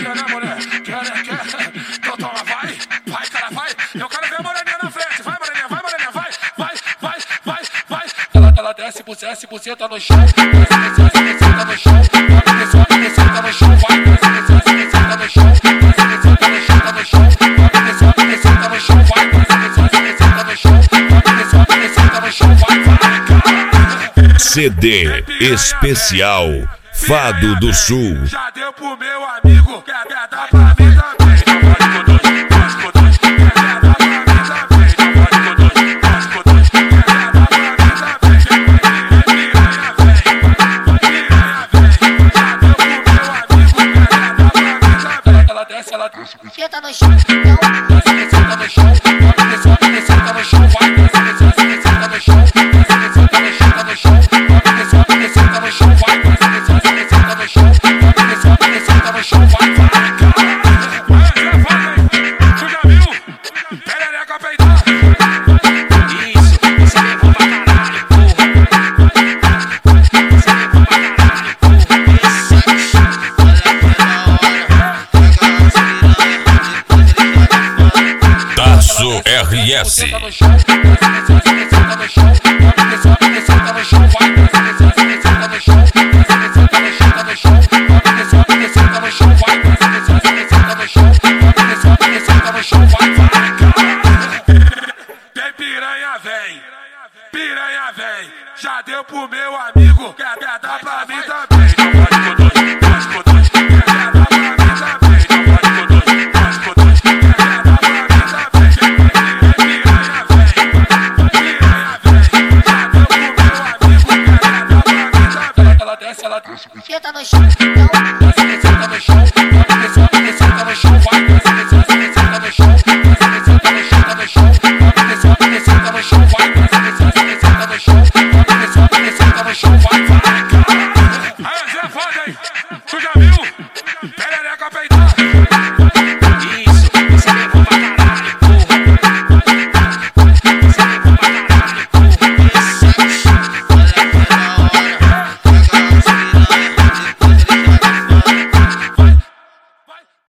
quer, né, mulher? Quer. Então toma, vai, cara, vai. Eu quero ver a moreninha na frente. Vai, moreninha, vai. Ela desce, buceta no chão. Desce, buceta no chão. Desce, buceta no chão. Vai, desce, buceta no chão. Desce, buceta no chão. Desce, buceta no chão. Vai, desce, buceta no chão. Desce, buceta no chão. Vai. CD especial Fado do Sul. Já deu pro meu amigo, quer dar pra mim também. Ela desce, Senta no chão, senta no chão, senta no chão, vai, senta no chão, senta no chão, senta no chão, vai, senta no chão, senta no chão, vai, tu já viu? Perereca peidar. Isso, você levou pra caralho, porra. Você levou pra caralho, porra. Tasso RS. Senta no chão, senta no chão, senta no chão, vai, senta no chão, senta no chão, senta no chão, vai, senta no chão, senta no chão, vai. Tem piranha vem, já deu pro meu amigo, quer dar pra mim também. Não pode com dois, quer dar pra mim também. Não pode com dois, quer dar pra mim também. Piranha vem, já deu pro meu amigo, quer dar pra mim também. Ela desce, senta no chão, senta no chão, senta no chão, vai, senta no chão, senta no chão, senta no chão, vai.